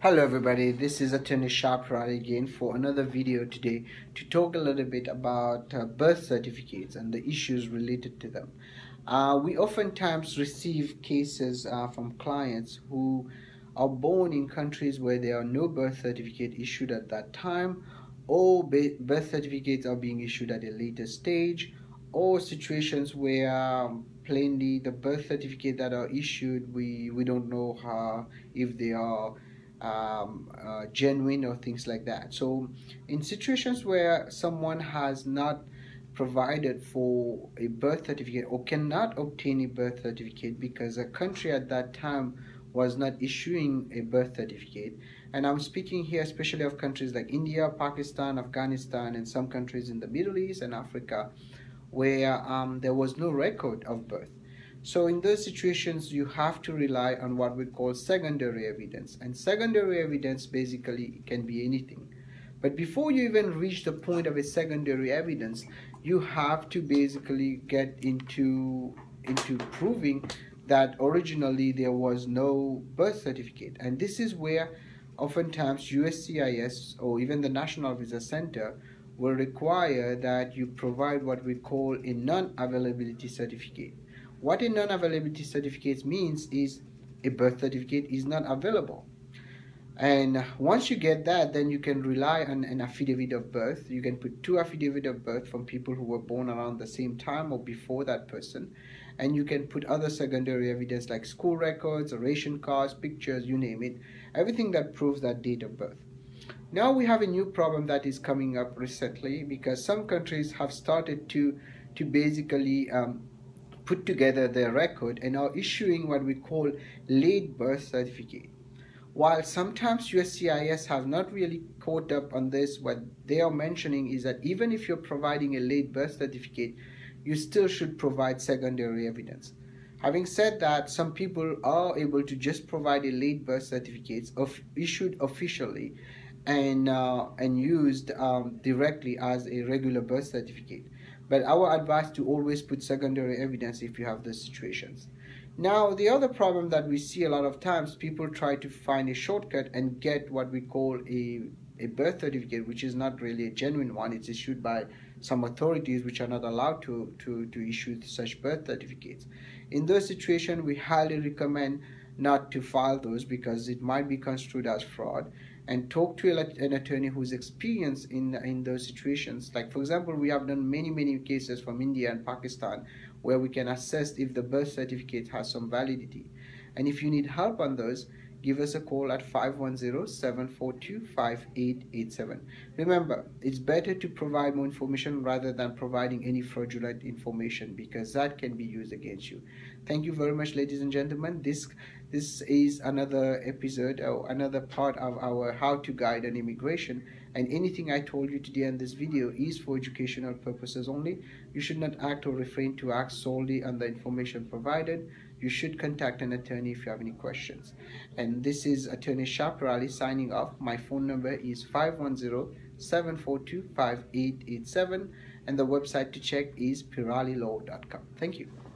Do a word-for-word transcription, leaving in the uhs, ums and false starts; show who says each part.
Speaker 1: Hello everybody, this is Attorney Sharp Rally again for another video today to talk a little bit about uh, birth certificates and the issues related to them. Uh, we oftentimes receive cases uh, from clients who are born in countries where there are no birth certificate issued at that time, or birth certificates are being issued at a later stage, or situations where um, plainly the birth certificate that are issued, we, we don't know how, if they are um, uh, genuine or things like that. So in situations where someone has not provided for a birth certificate or cannot obtain a birth certificate because a country at that time was not issuing a birth certificate, and I'm speaking here especially of countries like India, Pakistan, Afghanistan, and some countries in the Middle East and Africa where um, there was no record of birth. So in those situations, you have to rely on what we call secondary evidence. And secondary evidence basically can be anything. But before you even reach the point of a secondary evidence, you have to basically get into, into proving that originally there was no birth certificate. And this is where oftentimes U S C I S or even the National Visa Center will require that you provide what we call a non-availability certificate. What a non-availability certificate means is a birth certificate is not available. And once you get that, then you can rely on an affidavit of birth. You can put two affidavit of birth from people who were born around the same time or before that person. And you can put other secondary evidence like school records, ration cards, pictures, you name it. Everything that proves that date of birth. Now we have a new problem that is coming up recently because some countries have started to to basically um, put together their record and are issuing what we call late birth certificate. While sometimes U S C I S have not really caught up on this, what they are mentioning is that even if you're providing a late birth certificate, you still should provide secondary evidence. Having said that, some people are able to just provide a late birth certificate of, issued officially and uh, and used um, directly as a regular birth certificate. But our advice to always put secondary evidence if you have those situations. Now, the other problem that we see a lot of times, people try to find a shortcut and get what we call a, a birth certificate, which is not really a genuine one. It's issued by some authorities which are not allowed to, to, to issue such birth certificates. In those situations, we highly recommend not to file those because it might be construed as fraud, and talk to an attorney who's experienced in in those situations. Like for example, we have done many many cases from India and Pakistan where we can assess if the birth certificate has some validity. And if you need help on those, give us a call at five one zero, seven four two, five eight eight seven. Remember, it's better to provide more information rather than providing any fraudulent information because that can be used against you. Thank you very much, ladies and gentlemen. This this is another episode or another part of our how to guide on immigration, and anything I told you today in this video is for educational purposes only. You should not act or refrain to act solely on the information provided. You should contact an attorney if you have any questions. And this is Attorney Sharp Rally signing off. My phone number is five one zero, seven four two, five eight eight seven, and the website to check is pirali law dot com. Thank you.